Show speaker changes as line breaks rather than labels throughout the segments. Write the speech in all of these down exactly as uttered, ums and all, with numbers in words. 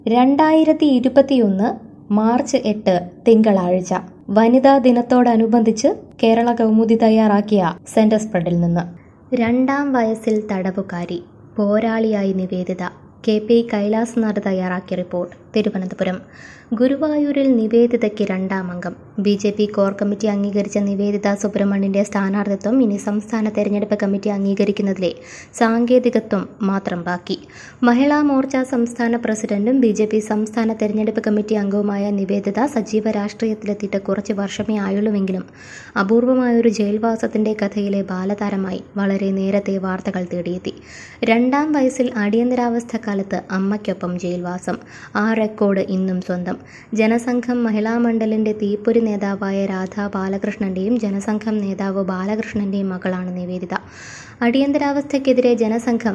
രണ്ടായിരത്തി ഇരുപത്തിയൊന്ന് മാർച്ച് എട്ട് തിങ്കളാഴ്ച വനിതാ ദിനത്തോടനുബന്ധിച്ച് കേരള കൗമുദി തയ്യാറാക്കിയ സെന്റർ സ്പ്രെഡിൽ നിന്ന് രണ്ടാം വയസ്സിൽ തടവുകാരി പോരാളിയായി നിവേദിത. കെ പി കൈലാസ്നാഥ് തയ്യാറാക്കിയ റിപ്പോർട്ട്. തിരുവനന്തപുരം. ഗുരുവായൂരിൽ നിവേദിതയ്ക്ക് രണ്ടാം അംഗം. B J P core committee അംഗീകരിച്ച നിവേദിത സുബ്രഹ്മണ്യന്റെ സ്ഥാനാർത്ഥിത്വം ഇനി സംസ്ഥാന തെരഞ്ഞെടുപ്പ് കമ്മിറ്റി അംഗീകരിക്കുന്നതിലെ സാങ്കേതികത്വം മാത്രം ബാക്കി. മഹിളാ മോർച്ച സംസ്ഥാന പ്രസിഡന്റും ബി ജെ പി സംസ്ഥാന തെരഞ്ഞെടുപ്പ് കമ്മിറ്റി അംഗവുമായ നിവേദിത സജീവ രാഷ്ട്രീയത്തിലെത്തിയിട്ട് കുറച്ച് വർഷമേ ആയുള്ളൂവെങ്കിലും അപൂർവമായൊരു ജയിൽവാസത്തിന്റെ കഥയിലെ ബാലതാരമായി വളരെ നേരത്തെ വാർത്തകൾ തേടിയെത്തി. രണ്ടാം വയസ്സിൽ അടിയന്തരാവസ്ഥ കാലത്ത് അമ്മയ്ക്കൊപ്പം ജയിൽവാസം. ആ റെക്കോർഡ് ഇന്നും സ്വന്തം. ജനസംഘം മഹിളാ മണ്ഡലിന്റെ തീപ്പൊരി നേതാവായ രാധാ ബാലകൃഷ്ണന്റെയും ജനസംഘം നേതാവ് ബാലകൃഷ്ണന്റെയും മകളാണ് നിവേദിത. അടിയന്തരാവസ്ഥയ്ക്കെതിരെ ജനസംഘം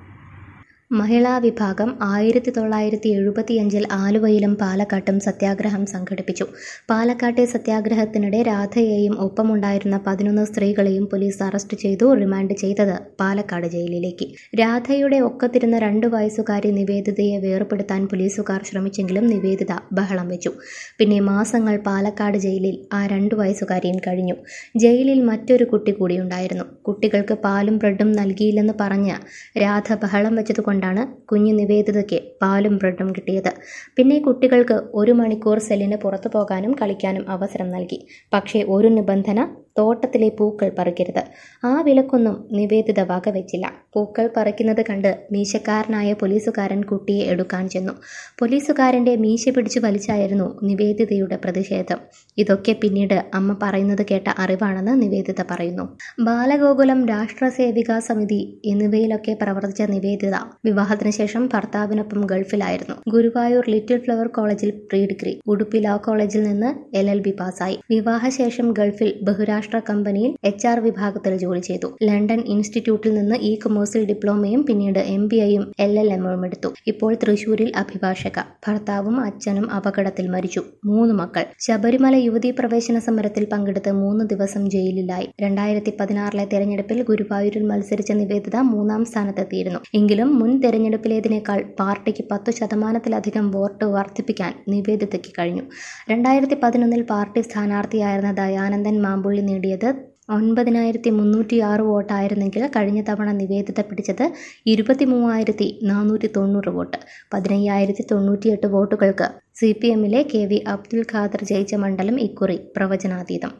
മഹിളാ വിഭാഗം ആയിരത്തി തൊള്ളായിരത്തി എഴുപത്തിയഞ്ചിൽ ആലുവയിലും പാലക്കാട്ടും സത്യാഗ്രഹം സംഘടിപ്പിച്ചു. പാലക്കാട്ടെ സത്യാഗ്രഹത്തിനിടെ രാധയെയും ഒപ്പമുണ്ടായിരുന്ന പതിനൊന്ന് സ്ത്രീകളെയും പോലീസ് അറസ്റ്റ് ചെയ്തു റിമാൻഡ് ചെയ്തത് പാലക്കാട് ജയിലിലേക്ക്. രാധയുടെ ഒക്കത്തിരുന്ന രണ്ടു വയസ്സുകാരി നിവേദിതയെ വേർപെടുത്താൻ പോലീസുകാർ ശ്രമിച്ചെങ്കിലും നിവേദിത ബഹളം വെച്ചു. പിന്നെ മാസങ്ങൾ പാലക്കാട് ജയിലിൽ ആ രണ്ടു വയസ്സുകാരിയും കഴിഞ്ഞു. ജയിലിൽ മറ്റൊരു കുട്ടി കൂടിയുണ്ടായിരുന്നു. കുട്ടികൾക്ക് പാലും ബ്രെഡും നൽകിയില്ലെന്ന് പറഞ്ഞ് രാധ ബഹളം വെച്ചതുകൊണ്ട് ാണ് കുഞ്ഞു നിവേദിതയ്ക്ക് പാലും ബ്രെഡും കിട്ടിയത്. പിന്നെ കുട്ടികൾക്ക് ഒരു മണിക്കൂർ സെല്ലിന് പുറത്തു പോകാനും കളിക്കാനും അവസരം നൽകി. പക്ഷേ ഒരു നിബന്ധന, തോട്ടത്തിലെ പൂക്കൾ പറിക്കരുത്. ആ വിലക്കൊന്നും നിവേദിത വകവെച്ചില്ല. പൂക്കൾ പറിക്കുന്നത് കണ്ട് മീശക്കാരനായ പോലീസുകാരൻ കുട്ടിയെ എടുക്കാൻ ചെന്നു. പോലീസുകാരന്റെ മീശ പിടിച്ചു വലിച്ചായിരുന്നു നിവേദിതയുടെ പ്രതിഷേധം. ഇതൊക്കെ പിന്നീട് അമ്മ പറയുന്നത് കേട്ട അറിവാണെന്ന് നിവേദിത പറയുന്നു. ബാലഗോകുലം, രാഷ്ട്രസേവികാ സമിതി എന്നിവയിലൊക്കെ പ്രവർത്തിച്ച നിവേദിത വിവാഹത്തിന് ശേഷം ഭർത്താവിനൊപ്പം ഗൾഫിലായിരുന്നു. ഗുരുവായൂർ ലിറ്റിൽ ഫ്ലവർ കോളേജിൽ പ്രീ ഡിഗ്രി, ഉടുപ്പി ലോ കോളേജിൽ നിന്ന് എൽ എൽ ബി പാസ്സായി. വിവാഹശേഷം ഗൾഫിൽ ബഹുരാഷ്ട്ര കമ്പനിയിൽ എച്ച് ആർ വിഭാഗത്തിൽ ജോലി ചെയ്തു. ലണ്ടൻ ഇൻസ്റ്റിറ്റ്യൂട്ടിൽ നിന്ന് ഇ കൊമേഴ്സിൽ ഡിപ്ലോമയും പിന്നീട് എം ബി എയും എൽ എൽ എമ്മും എടുത്തു. ഇപ്പോൾ തൃശൂരിൽ അഭിഭാഷക. ഭർത്താവും അച്ഛനും അപകടത്തിൽ മരിച്ചു. മൂന്ന് മക്കൾ. ശബരിമല യുവതീ പ്രവേശന സമരത്തിൽ പങ്കെടുത്ത് മൂന്ന് ദിവസം ജയിലിലായി. രണ്ടായിരത്തി പതിനാറിലെ തെരഞ്ഞെടുപ്പിൽ ഗുരുവായൂരിൽ മത്സരിച്ച നിവേദിത മൂന്നാം സ്ഥാനത്തെത്തിയിരുന്നു. എങ്കിലും മുൻ തെരഞ്ഞെടുപ്പിലേതിനേക്കാൾ പാർട്ടിക്ക് പത്തു ശതമാനത്തിലധികം വോട്ട് വർദ്ധിപ്പിക്കാൻ നിവേദിതയ്ക്ക് കഴിഞ്ഞു. രണ്ടായിരത്തി പതിനൊന്നിൽ പാർട്ടി സ്ഥാനാർത്ഥിയായിരുന്ന ദയാനന്ദൻ മാമ്പുള്ളി നേടിയത് ഒൻപതിനായിരത്തി മുന്നൂറ്റി ആറ് വോട്ടായിരുന്നെങ്കിൽ കഴിഞ്ഞ തവണ നിവേദിത പിടിച്ചത് ഇരുപത്തി മൂവായിരത്തി നാനൂറ്റി തൊണ്ണൂറ് വോട്ട്. പതിനയ്യായിരത്തി തൊണ്ണൂറ്റിയെട്ട് വോട്ടുകൾക്ക് സി പി എമ്മിലെ കെ വി അബ്ദുൽ ഖാദർ ജയിച്ച മണ്ഡലം ഇക്കുറി പ്രവചനാതീതം.